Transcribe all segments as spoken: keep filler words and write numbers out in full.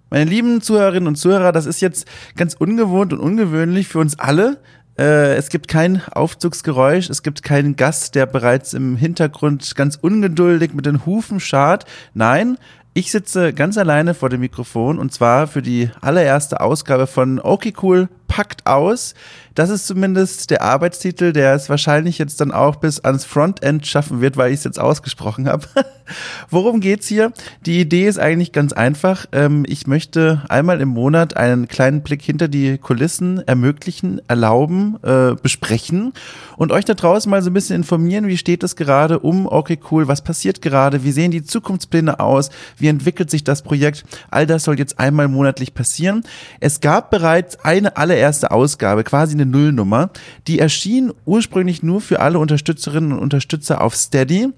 Meine lieben Zuhörerinnen und Zuhörer, das ist jetzt ganz ungewohnt und ungewöhnlich für uns alle. Äh, es gibt kein Aufzugsgeräusch, es gibt keinen Gast, der bereits im Hintergrund ganz ungeduldig mit den Hufen scharrt. Nein, ich sitze ganz alleine vor dem Mikrofon und zwar für die allererste Ausgabe von Okay Cool packt aus. Das ist zumindest der Arbeitstitel, der es wahrscheinlich jetzt dann auch bis ans Frontend schaffen wird, weil ich es jetzt ausgesprochen habe. Worum geht's hier? Die Idee ist eigentlich ganz einfach. Ich möchte einmal im Monat einen kleinen Blick hinter die Kulissen ermöglichen, erlauben, besprechen und euch da draußen mal so ein bisschen informieren, wie steht es gerade um Okay Cool, was passiert gerade, wie sehen die Zukunftspläne aus, wie entwickelt sich das Projekt. All das soll jetzt einmal monatlich passieren. Es gab bereits eine allererste Ausgabe, quasi eine Nullnummer, die erschien ursprünglich nur für alle Unterstützerinnen und Unterstützer auf Steady,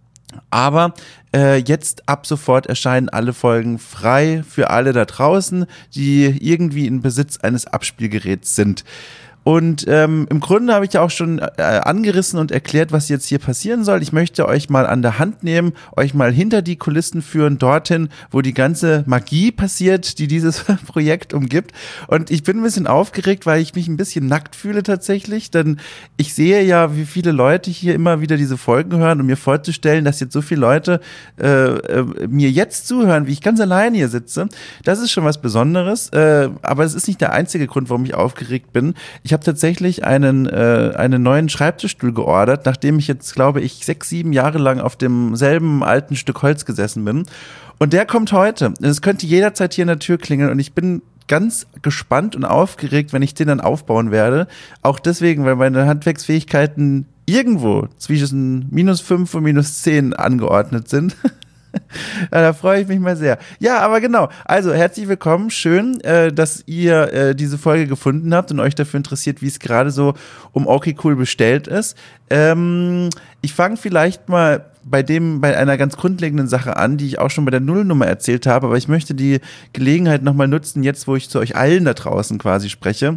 aber äh, jetzt ab sofort erscheinen alle Folgen frei für alle da draußen, die irgendwie in Besitz eines Abspielgeräts sind. Und ähm, im Grunde habe ich ja auch schon äh, angerissen und erklärt, was jetzt hier passieren soll. Ich möchte euch mal an der Hand nehmen, euch mal hinter die Kulissen führen, dorthin, wo die ganze Magie passiert, die dieses Projekt umgibt. Und ich bin ein bisschen aufgeregt, weil ich mich ein bisschen nackt fühle tatsächlich, denn ich sehe ja, wie viele Leute hier immer wieder diese Folgen hören, um mir vorzustellen, dass jetzt so viele Leute äh, äh, mir jetzt zuhören, wie ich ganz alleine hier sitze. Das ist schon was Besonderes, äh, aber es ist nicht der einzige Grund, warum ich aufgeregt bin. Ich habe tatsächlich einen, äh, einen neuen Schreibtischstuhl geordert, nachdem ich jetzt, glaube ich, sechs, sieben Jahre lang auf demselben alten Stück Holz gesessen bin. Und der kommt heute. Es könnte jederzeit hier an der Tür klingeln und ich bin ganz gespannt und aufgeregt, wenn ich den dann aufbauen werde. Auch deswegen, weil meine Handwerksfähigkeiten irgendwo zwischen minus fünf und minus zehn angeordnet sind. Ja, da freue ich mich mal sehr. Ja, aber genau. Also herzlich willkommen. Schön, äh, dass ihr äh, diese Folge gefunden habt und euch dafür interessiert, wie es gerade so um Okay Cool bestellt ist. Ähm, ich fange vielleicht mal bei dem, bei einer ganz grundlegenden Sache an, die ich auch schon bei der Nullnummer erzählt habe, aber ich möchte die Gelegenheit nochmal nutzen, jetzt wo ich zu euch allen da draußen quasi spreche.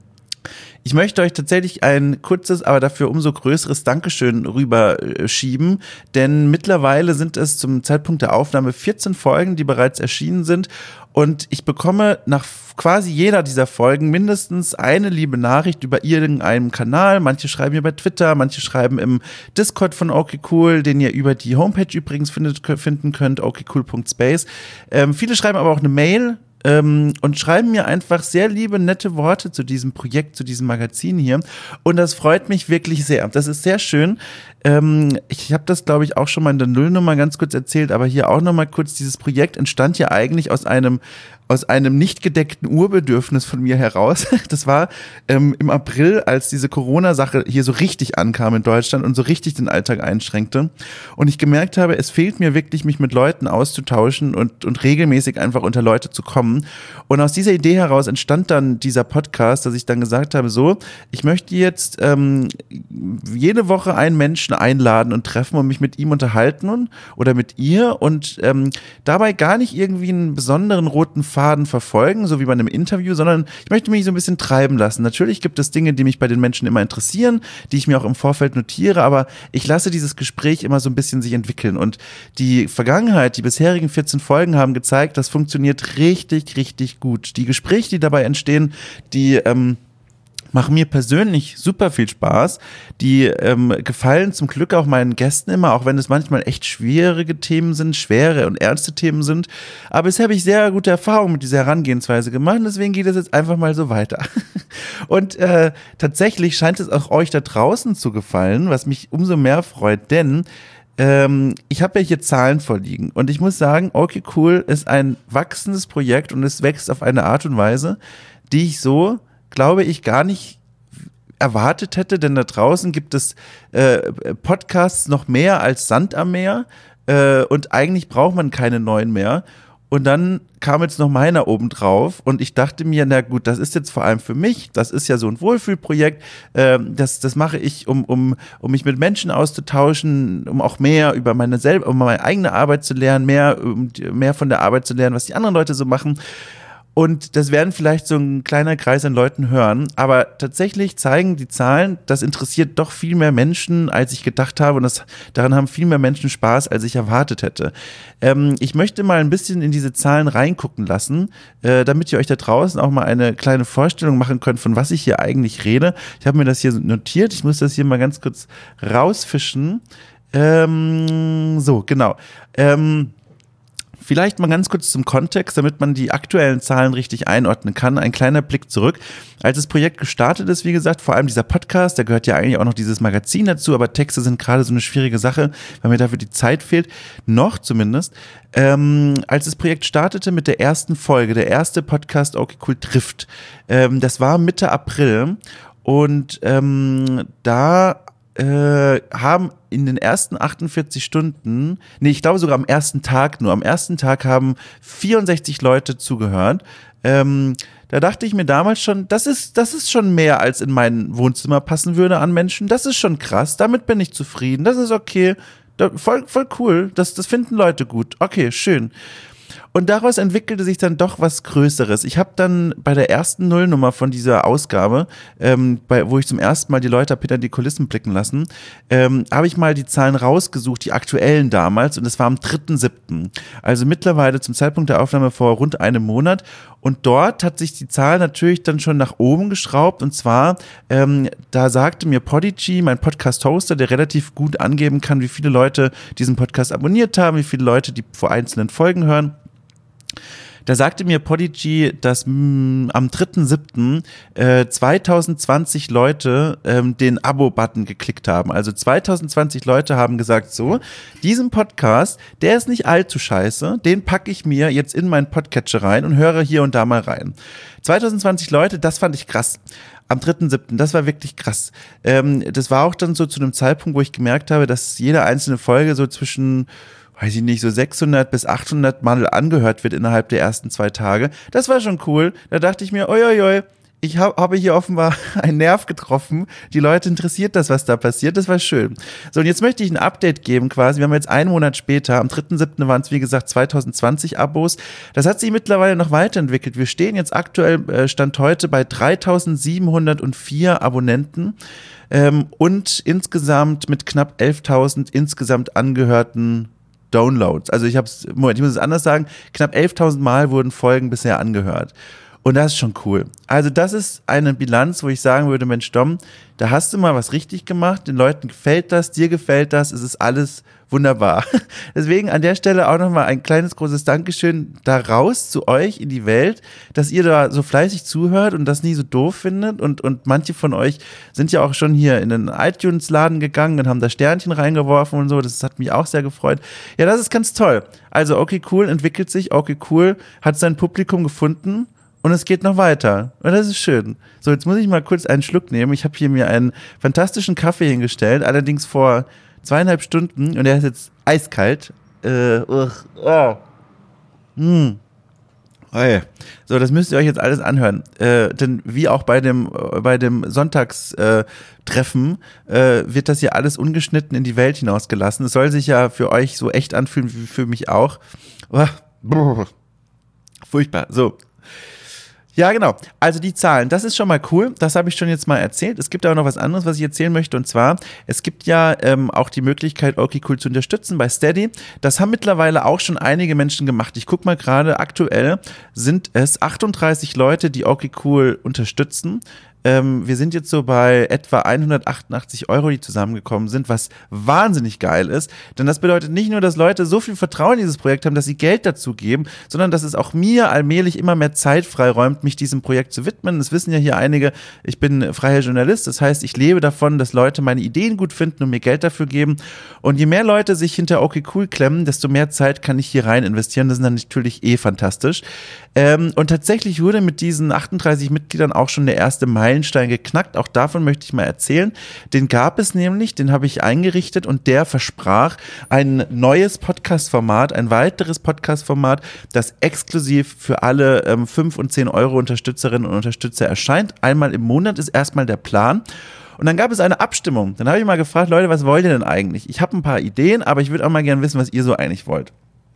Ich möchte euch tatsächlich ein kurzes, aber dafür umso größeres Dankeschön rüberschieben, denn mittlerweile sind es zum Zeitpunkt der Aufnahme vierzehn Folgen, die bereits erschienen sind und ich bekomme nach quasi jeder dieser Folgen mindestens eine liebe Nachricht über irgendeinen Kanal. Manche schreiben mir bei Twitter, manche schreiben im Discord von Okay Cool, den ihr über die Homepage übrigens findet, finden könnt, okaycool punkt space. Ähm, viele schreiben aber auch eine Mail, Ähm, und schreiben mir einfach sehr liebe, nette Worte zu diesem Projekt, zu diesem Magazin hier. Und das freut mich wirklich sehr. Das ist sehr schön. Ähm, ich habe das, glaube ich, auch schon mal in der Nullnummer ganz kurz erzählt, aber hier auch noch mal kurz. Dieses Projekt entstand ja eigentlich aus einem aus einem nicht gedeckten Urbedürfnis von mir heraus. Das war ähm, im April, als diese Corona-Sache hier so richtig ankam in Deutschland und so richtig den Alltag einschränkte. Und ich gemerkt habe, es fehlt mir wirklich, mich mit Leuten auszutauschen und, und regelmäßig einfach unter Leute zu kommen. Und aus dieser Idee heraus entstand dann dieser Podcast, dass ich dann gesagt habe, so, ich möchte jetzt ähm, jede Woche einen Menschen einladen und treffen und mich mit ihm unterhalten und, oder mit ihr und ähm, dabei gar nicht irgendwie einen besonderen roten Faden verfolgen, so wie bei einem Interview, sondern ich möchte mich so ein bisschen treiben lassen. Natürlich gibt es Dinge, die mich bei den Menschen immer interessieren, die ich mir auch im Vorfeld notiere, aber ich lasse dieses Gespräch immer so ein bisschen sich entwickeln und die Vergangenheit, die bisherigen vierzehn Folgen haben gezeigt, das funktioniert richtig, richtig gut. Die Gespräche, die dabei entstehen, die ähm, machen mir persönlich super viel Spaß. Die ähm, gefallen zum Glück auch meinen Gästen immer, auch wenn es manchmal echt schwierige Themen sind, schwere und ernste Themen sind. Aber bisher habe ich sehr gute Erfahrungen mit dieser Herangehensweise gemacht, deswegen geht es jetzt einfach mal so weiter. Und äh, tatsächlich scheint es auch euch da draußen zu gefallen, was mich umso mehr freut, denn Ähm, ich habe ja hier Zahlen vorliegen und ich muss sagen, Okay Cool ist ein wachsendes Projekt und es wächst auf eine Art und Weise, die ich so, glaube ich, gar nicht erwartet hätte, denn da draußen gibt es äh, Podcasts noch mehr als Sand am Meer äh, und eigentlich braucht man keine neuen mehr. Und dann kam jetzt noch meiner oben drauf und ich dachte mir, na gut, das ist jetzt vor allem für mich, das ist ja so ein Wohlfühlprojekt, ähm, das, das mache ich, um, um, um mich mit Menschen auszutauschen, um auch mehr über meine selber, um meine eigene Arbeit zu lernen, mehr, um mehr von der Arbeit zu lernen, was die anderen Leute so machen. Und das werden vielleicht so ein kleiner Kreis an Leuten hören, aber tatsächlich zeigen die Zahlen, das interessiert doch viel mehr Menschen, als ich gedacht habe und das, daran haben viel mehr Menschen Spaß, als ich erwartet hätte. Ähm, ich möchte mal ein bisschen in diese Zahlen reingucken lassen, äh, damit ihr euch da draußen auch mal eine kleine Vorstellung machen könnt, von was ich hier eigentlich rede. Ich habe mir das hier notiert, ich muss das hier mal ganz kurz rausfischen. Ähm, so, genau. Ähm, Vielleicht mal ganz kurz zum Kontext, damit man die aktuellen Zahlen richtig einordnen kann. Ein kleiner Blick zurück. Als das Projekt gestartet ist, wie gesagt, vor allem dieser Podcast, da gehört ja eigentlich auch noch dieses Magazin dazu, aber Texte sind gerade so eine schwierige Sache, weil mir dafür die Zeit fehlt. Noch zumindest. Ähm, als das Projekt startete mit der ersten Folge, der erste Podcast Okay Cool trifft, ähm, das war Mitte April und ähm, da Äh, haben in den ersten achtundvierzig Stunden, nee, ich glaube sogar am ersten Tag nur, am ersten Tag haben vierundsechzig Leute zugehört. Ähm, da dachte ich mir damals schon, das ist, das ist schon mehr, als in mein Wohnzimmer passen würde an Menschen. Das ist schon krass, damit bin ich zufrieden, das ist okay, da, voll, voll cool, das, das finden Leute gut, okay, schön. Und daraus entwickelte sich dann doch was Größeres. Ich habe dann bei der ersten Nullnummer von dieser Ausgabe, ähm, bei, wo ich zum ersten Mal die Leute habe hinter die Kulissen blicken lassen, ähm, habe ich mal die Zahlen rausgesucht, die aktuellen damals. Und das war am dritten siebten Also mittlerweile zum Zeitpunkt der Aufnahme vor rund einem Monat. Und dort hat sich die Zahl natürlich dann schon nach oben geschraubt. Und zwar, ähm, da sagte mir Podigy, mein Podcast-Hoster, der relativ gut angeben kann, wie viele Leute diesen Podcast abonniert haben, wie viele Leute die vor einzelnen Folgen hören. Da sagte mir Podigy, dass mh, am dritten siebten Äh, zweitausendzwanzig Leute ähm, den Abo-Button geklickt haben. Also zweitausendzwanzig Leute haben gesagt, so, diesen Podcast, der ist nicht allzu scheiße, den packe ich mir jetzt in meinen Podcatcher rein und höre hier und da mal rein. zweitausendzwanzig Leute, das fand ich krass. Am dritten siebten Das war wirklich krass. Ähm, das war auch dann so zu einem Zeitpunkt, wo ich gemerkt habe, dass jede einzelne Folge so zwischen weiß ich nicht, so sechshundert bis achthundert Mal angehört wird innerhalb der ersten zwei Tage. Das war schon cool. Da dachte ich mir, oi, oi, oi, ich hab, habe hier offenbar einen Nerv getroffen. Die Leute interessiert das, was da passiert. Das war schön. So, und jetzt möchte ich ein Update geben quasi. Wir haben jetzt einen Monat später. Am dritten siebten waren es, wie gesagt, zweitausendzwanzig Abos. Das hat sich mittlerweile noch weiterentwickelt. Wir stehen jetzt aktuell, äh, Stand heute, bei dreitausendsiebenhundertvier Abonnenten ähm, und insgesamt mit knapp elftausend insgesamt angehörten Downloads. Also ich habe es, Moment, ich muss es anders sagen, knapp elftausend Mal wurden Folgen bisher angehört. Und das ist schon cool. Also das ist eine Bilanz, wo ich sagen würde, Mensch Dom, da hast du mal was richtig gemacht, den Leuten gefällt das, dir gefällt das, es ist alles wunderbar. Deswegen an der Stelle auch nochmal ein kleines, großes Dankeschön da raus zu euch in die Welt, dass ihr da so fleißig zuhört und das nie so doof findet und, und manche von euch sind ja auch schon hier in den iTunes-Laden gegangen und haben da Sternchen reingeworfen und so, das hat mich auch sehr gefreut. Ja, das ist ganz toll. Also okay, cool, entwickelt sich, okay, cool, hat sein Publikum gefunden. Und es geht noch weiter. Und das ist schön. So, jetzt muss ich mal kurz einen Schluck nehmen. Ich habe hier mir einen fantastischen Kaffee hingestellt, allerdings vor zweieinhalb Stunden. Und der ist jetzt eiskalt. Äh, uh, oh. Hm. Hey. So, das müsst ihr euch jetzt alles anhören. Äh, denn wie auch bei dem, äh, bei dem Sonntagstreffen äh, wird das hier alles ungeschnitten in die Welt hinausgelassen. Es soll sich ja für euch so echt anfühlen wie für mich auch. Oh. Furchtbar. So. Ja, genau. Also die Zahlen, das ist schon mal cool. Das habe ich schon jetzt mal erzählt. Es gibt aber noch was anderes, was ich erzählen möchte. Und zwar, es gibt ja ähm, auch die Möglichkeit, Okay Cool zu unterstützen bei Steady. Das haben mittlerweile auch schon einige Menschen gemacht. Ich gucke mal gerade, aktuell sind es achtunddreißig Leute, die Okay Cool unterstützen. Ähm, wir sind jetzt so bei etwa hundertachtundachtzig Euro, die zusammengekommen sind, was wahnsinnig geil ist. Denn das bedeutet nicht nur, dass Leute so viel Vertrauen in dieses Projekt haben, dass sie Geld dazu geben, sondern dass es auch mir allmählich immer mehr Zeit freiräumt, mich diesem Projekt zu widmen. Das wissen ja hier einige, ich bin freier Journalist, das heißt, ich lebe davon, dass Leute meine Ideen gut finden und mir Geld dafür geben. Und je mehr Leute sich hinter Okay Cool klemmen, desto mehr Zeit kann ich hier rein investieren. Das ist dann natürlich eh fantastisch. Ähm, und tatsächlich wurde mit diesen achtunddreißig Mitgliedern auch schon der erste Meilenstein geknackt. Auch davon möchte ich mal erzählen. Den gab es nämlich, den habe ich eingerichtet und der versprach ein neues Podcast-Format, ein weiteres Podcast-Format, das exklusiv für alle ähm, fünf und zehn Euro Unterstützerinnen und Unterstützer erscheint. Einmal im Monat ist erstmal der Plan. Und dann gab es eine Abstimmung. Dann habe ich mal gefragt, Leute, was wollt ihr denn eigentlich? Ich habe ein paar Ideen, aber ich würde auch mal gerne wissen, was ihr so eigentlich wollt.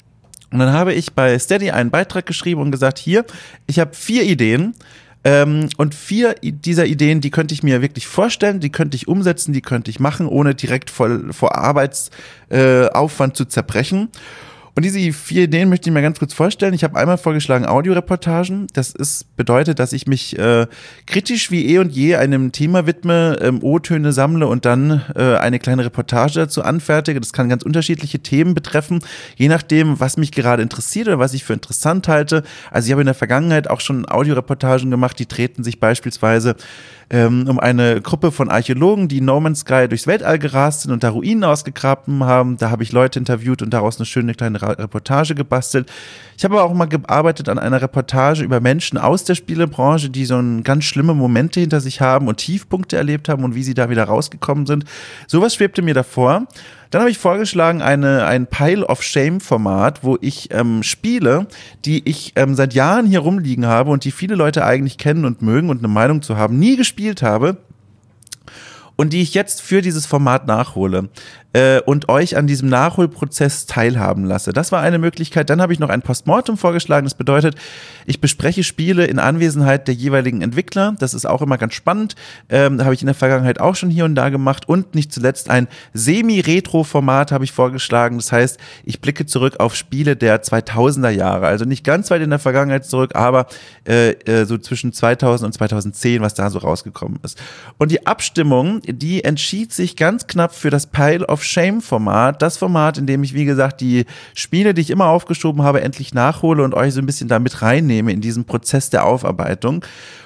Und dann habe ich bei Steady einen Beitrag geschrieben und gesagt, hier, ich habe vier Ideen. Ähm, und vier dieser Ideen, die könnte ich mir wirklich vorstellen, die könnte ich umsetzen, die könnte ich machen, ohne direkt voll vor Arbeitsaufwand äh, zu zerbrechen. Und diese vier Ideen möchte ich mir ganz kurz vorstellen. Ich habe einmal vorgeschlagen Audioreportagen. Das ist, bedeutet, dass ich mich äh, kritisch wie eh und je einem Thema widme, ähm, O-Töne sammle und dann äh, eine kleine Reportage dazu anfertige. Das kann ganz unterschiedliche Themen betreffen, je nachdem, was mich gerade interessiert oder was ich für interessant halte. Also ich habe in der Vergangenheit auch schon Audioreportagen gemacht, die treten sich beispielsweise ähm, um eine Gruppe von Archäologen, die No Man's Sky durchs Weltall gerast sind und da Ruinen ausgegraben haben. Da habe ich Leute interviewt und daraus eine schöne kleine Reportage gebastelt. Ich habe aber auch mal gearbeitet an einer Reportage über Menschen aus der Spielebranche, die so ein ganz schlimme Momente hinter sich haben und Tiefpunkte erlebt haben und wie sie da wieder rausgekommen sind. Sowas schwebte mir davor. Dann habe ich vorgeschlagen, eine, ein Pile of Shame-Format, wo ich ähm, Spiele, die ich ähm, seit Jahren hier rumliegen habe und die viele Leute eigentlich kennen und mögen und eine Meinung zu haben, nie gespielt habe und die ich jetzt für dieses Format nachhole äh, und euch an diesem Nachholprozess teilhaben lasse. Das war eine Möglichkeit. Dann habe ich noch ein Postmortem vorgeschlagen. Das bedeutet, ich bespreche Spiele in Anwesenheit der jeweiligen Entwickler. Das ist auch immer ganz spannend. Ähm, da habe ich in der Vergangenheit auch schon hier und da gemacht. Und nicht zuletzt ein Semi-Retro-Format habe ich vorgeschlagen. Das heißt, ich blicke zurück auf Spiele der zweitausender Jahre. Also nicht ganz weit in der Vergangenheit zurück, aber äh, äh, so zwischen zweitausend und zweitausendzehn, was da so rausgekommen ist. Und die Abstimmung, die entschied sich ganz knapp für das Pile of Shame-Format. Das Format, in dem ich, wie gesagt, die Spiele, die ich immer aufgeschoben habe, endlich nachhole und euch so ein bisschen da mit reinnehme in diesen Prozess der Aufarbeitung.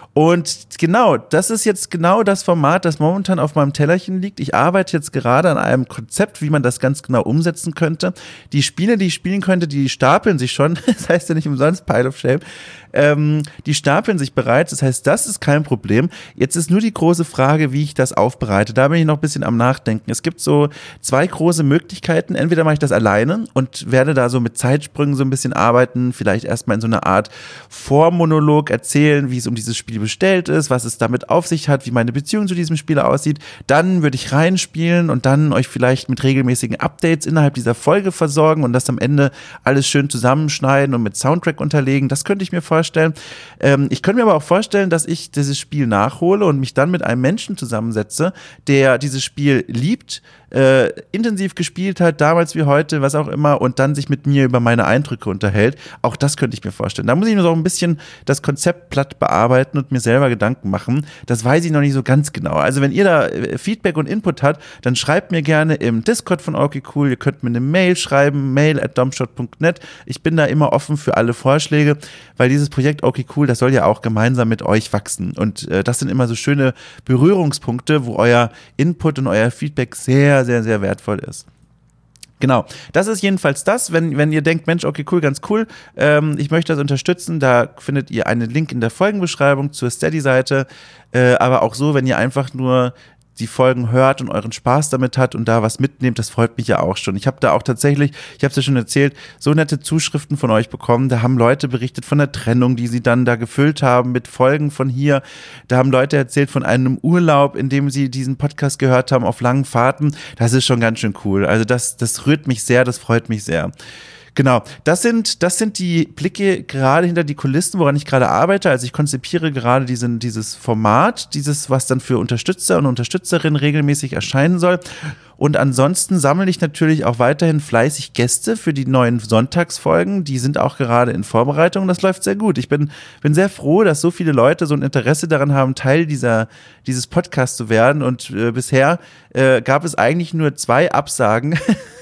Und genau, das ist jetzt genau das Format, das momentan auf meinem Tellerchen liegt. Ich arbeite jetzt gerade an einem Konzept, wie man das ganz genau umsetzen könnte. Die Spiele, die ich spielen könnte, die stapeln sich schon. Das heißt ja nicht umsonst Pile of Shame. Ähm, die stapeln sich bereits. Das heißt, das ist kein Problem. Jetzt ist nur die große Frage, wie ich das aufbereite. Da bin ich noch ein bisschen am Nachdenken. Es gibt so zwei große Möglichkeiten. Entweder mache ich das alleine und werde da so mit Zeitsprüngen so ein bisschen arbeiten. Vielleicht erstmal in so einer Art Vormonolog erzählen, wie es um dieses Spiel bestellt ist, was es damit auf sich hat, wie meine Beziehung zu diesem Spiel aussieht. Dann würde ich reinspielen und dann euch vielleicht mit regelmäßigen Updates innerhalb dieser Folge versorgen und das am Ende alles schön zusammenschneiden und mit Soundtrack unterlegen. Das könnte ich mir vorstellen. Ähm, ich könnte mir aber auch vorstellen, dass ich dieses Spiel nachhole und mich dann mit einem Menschen zusammensetze, der dieses Spiel liebt, äh, intensiv gespielt hat, damals wie heute, was auch immer, und dann sich mit mir über meine Eindrücke unterhält. Auch das könnte ich mir vorstellen. Da muss ich nur so ein bisschen das Konzept platt bearbeiten und mir selber Gedanken machen. Das weiß ich noch nicht so ganz genau. Also wenn ihr da Feedback und Input habt, dann schreibt mir gerne im Discord von Okay Cool. Ihr könnt mir eine Mail schreiben, mail at domshot punkt net. Ich bin da immer offen für alle Vorschläge, weil dieses Projekt Okay Cool, das soll ja auch gemeinsam mit euch wachsen. Und äh, das sind immer so schöne Berührungspunkte, wo euer Input und euer Feedback sehr, sehr, sehr wertvoll ist. Genau, das ist jedenfalls das, wenn, wenn ihr denkt, Mensch, okay, cool, ganz cool, ähm, ich möchte das unterstützen, da findet ihr einen Link in der Folgenbeschreibung zur Steady-Seite, äh, aber auch so, wenn ihr einfach nur die Folgen hört und euren Spaß damit hat und da was mitnehmt, das freut mich ja auch schon. Ich habe da auch tatsächlich, ich habe es ja schon erzählt, so nette Zuschriften von euch bekommen. Da haben Leute berichtet von der Trennung, die sie dann da gefüllt haben mit Folgen von hier. Da haben Leute erzählt von einem Urlaub, in dem sie diesen Podcast gehört haben auf langen Fahrten. Das ist schon ganz schön cool. Also das, das rührt mich sehr, das freut mich sehr. Genau, das sind, das sind die Blicke gerade hinter die Kulissen, woran ich gerade arbeite. Also ich konzipiere gerade diesen, dieses Format, dieses, was dann für Unterstützer und Unterstützerinnen regelmäßig erscheinen soll. Und ansonsten sammle ich natürlich auch weiterhin fleißig Gäste für die neuen Sonntagsfolgen. Die sind auch gerade in Vorbereitung. Das läuft sehr gut. Ich bin, bin sehr froh, dass so viele Leute so ein Interesse daran haben, Teil dieser, dieses Podcasts zu werden. Und äh, bisher äh, gab es eigentlich nur zwei Absagen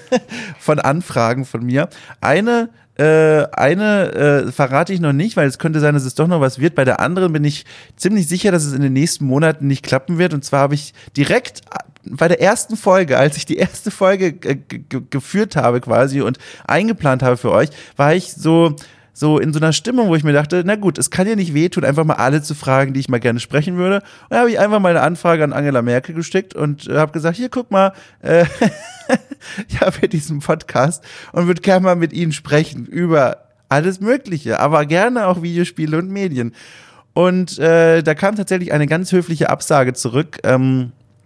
von Anfragen von mir. Eine Äh, eine äh, verrate ich noch nicht, weil es könnte sein, dass es doch noch was wird. Bei der anderen bin ich ziemlich sicher, dass es in den nächsten Monaten nicht klappen wird. Und zwar habe ich direkt bei der ersten Folge, als ich die erste Folge äh, g- geführt habe quasi und eingeplant habe für euch, war ich so so in so einer Stimmung, wo ich mir dachte, na gut, es kann ja nicht wehtun, einfach mal alle zu fragen, die ich mal gerne sprechen würde. Und da habe ich einfach mal eine Anfrage an Angela Merkel geschickt und äh, habe gesagt, hier, guck mal, äh, ich habe hier diesen Podcast und würde gerne mal mit Ihnen sprechen über alles Mögliche, aber gerne auch Videospiele und Medien. Und äh, da kam tatsächlich eine ganz höfliche Absage zurück, ähm,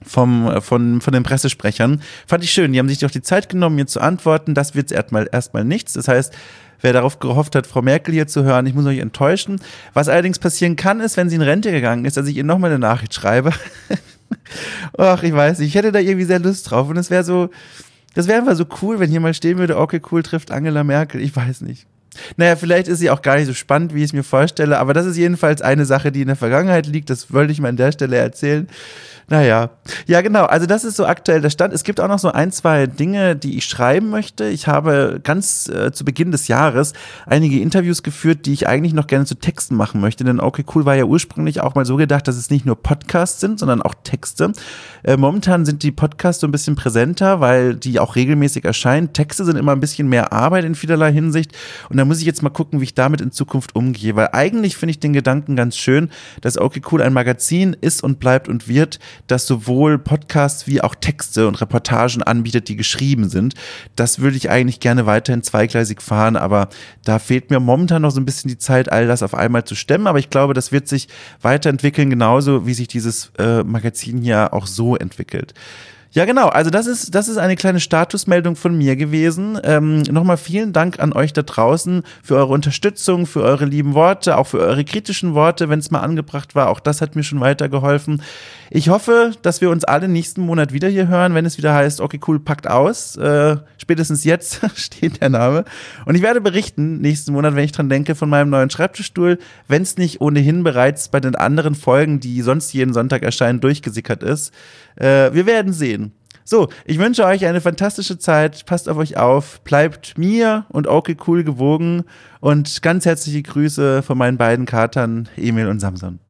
vom, von, von den Pressesprechern. Fand ich schön. Die haben sich doch die Zeit genommen, mir zu antworten. Das wird erstmal, erstmal nichts. Das heißt, wer darauf gehofft hat, Frau Merkel hier zu hören, ich muss euch enttäuschen. Was allerdings passieren kann, ist, wenn sie in Rente gegangen ist, dass ich ihr nochmal eine Nachricht schreibe. Ach, ich weiß nicht. Ich hätte da irgendwie sehr Lust drauf. Und es wäre so, das wäre einfach so cool, wenn hier mal stehen würde, okay, cool, trifft Angela Merkel. Ich weiß nicht. Naja, vielleicht ist sie auch gar nicht so spannend, wie ich es mir vorstelle, aber das ist jedenfalls eine Sache, die in der Vergangenheit liegt, das wollte ich mal an der Stelle erzählen. Naja, ja genau, also das ist so aktuell der Stand. Es gibt auch noch so ein, zwei Dinge, die ich schreiben möchte. Ich habe ganz äh, zu Beginn des Jahres einige Interviews geführt, die ich eigentlich noch gerne zu Texten machen möchte, denn okay, cool war ja ursprünglich auch mal so gedacht, dass es nicht nur Podcasts sind, sondern auch Texte. Äh, momentan sind die Podcasts so ein bisschen präsenter, weil die auch regelmäßig erscheinen. Texte sind immer ein bisschen mehr Arbeit in vielerlei Hinsicht und da muss ich jetzt mal gucken, wie ich damit in Zukunft umgehe, weil eigentlich finde ich den Gedanken ganz schön, dass okay, cool ein Magazin ist und bleibt und wird, das sowohl Podcasts wie auch Texte und Reportagen anbietet, die geschrieben sind. Das würde ich eigentlich gerne weiterhin zweigleisig fahren, aber da fehlt mir momentan noch so ein bisschen die Zeit, all das auf einmal zu stemmen, aber ich glaube, das wird sich weiterentwickeln, genauso wie sich dieses äh, Magazin hier auch so entwickelt. Ja, genau. Also das ist, das ist eine kleine Statusmeldung von mir gewesen. Ähm, nochmal vielen Dank an euch da draußen für eure Unterstützung, für eure lieben Worte, auch für eure kritischen Worte, wenn es mal angebracht war. Auch das hat mir schon weitergeholfen. Ich hoffe, dass wir uns alle nächsten Monat wieder hier hören, wenn es wieder heißt, okay, cool, packt aus. Äh, spätestens jetzt steht der Name. Und ich werde berichten nächsten Monat, wenn ich dran denke, von meinem neuen Schreibtischstuhl, wenn es nicht ohnehin bereits bei den anderen Folgen, die sonst jeden Sonntag erscheinen, durchgesickert ist. Äh, wir werden sehen. So, ich wünsche euch eine fantastische Zeit, passt auf euch auf, bleibt mir und okay cool gewogen und ganz herzliche Grüße von meinen beiden Katern, Emil und Samson.